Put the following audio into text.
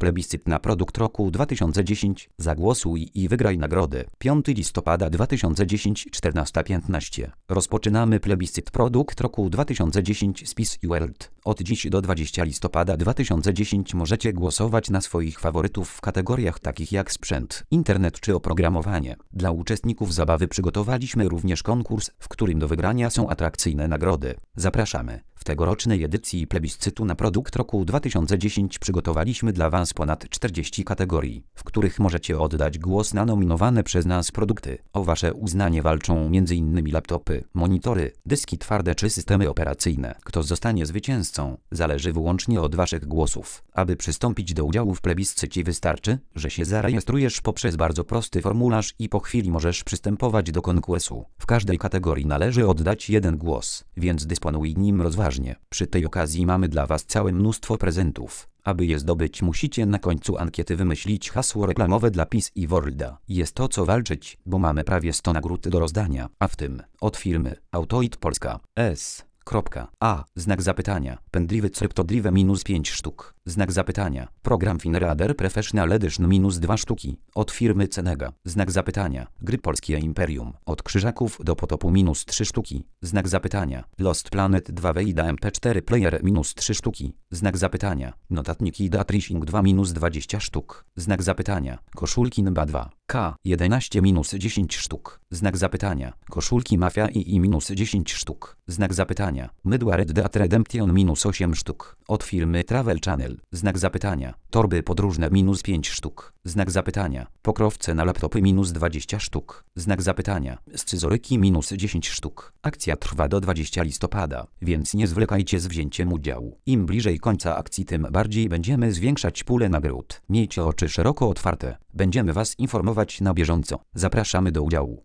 plebiscyt na produkt roku 2010. Zagłosuj i wygraj nagrody. 5 listopada 2010, 14:15. Rozpoczynamy plebiscyt produkt roku 2010 z Peace World. Od dziś do 20 listopada 2010 możecie głosować na swoich faworytów w kategoriach takich jak sprzęt, internet czy oprogramowanie. Dla uczestników zabawy przygotowaliśmy również konkurs, w którym do wygrania są atrakcyjne nagrody. Zapraszamy! W tegorocznej edycji plebiscytu na produkt roku 2010 przygotowaliśmy dla Was ponad 40 kategorii, w których możecie oddać głos na nominowane przez nas produkty. O Wasze uznanie walczą m.in. laptopy, monitory, dyski twarde czy systemy operacyjne. Kto zostanie zwycięzcą, zależy wyłącznie od Waszych głosów. Aby przystąpić do udziału w plebiscycie wystarczy, że się zarejestrujesz poprzez bardzo prosty formularz i po chwili możesz przystępować do konkursu. W każdej kategorii należy oddać jeden głos, więc dysponuj nim rozważnie. Przy tej okazji mamy dla Was całe mnóstwo prezentów. Aby je zdobyć, musicie na końcu ankiety wymyślić hasło reklamowe dla Peace i Worlda. Jest o co walczyć, bo mamy prawie 100 nagród do rozdania, a w tym od firmy Autoit Polska S.A. Znak zapytania. Pendrive Cryptodrive -5 sztuk. Znak zapytania. Program FinRader Professional Edition -2 sztuki. Od firmy Cenega. Znak zapytania. Gry Polskie Imperium. Od Krzyżaków do Potopu -3 sztuki. Znak zapytania. Lost Planet 2 Veida MP4 Player -3 sztuki. Znak zapytania. Notatniki Datrishing 2 -20 sztuk. Znak zapytania. Koszulki NBA 2 K11 -10 sztuk. Znak zapytania. Koszulki Mafia II -10 sztuk. Znak zapytania. Mydła Red Dead Redemption -8 sztuk. Od firmy Travel Channel. Znak zapytania. Torby podróżne -5 sztuk. Znak zapytania. Pokrowce na laptopy -20 sztuk. Znak zapytania. Scyzoryki -10 sztuk. Akcja trwa do 20 listopada, więc nie zwlekajcie z wzięciem udziału. Im bliżej końca akcji, tym bardziej będziemy zwiększać pulę nagród. Miejcie oczy szeroko otwarte. Będziemy Was informować na bieżąco. Zapraszamy do udziału.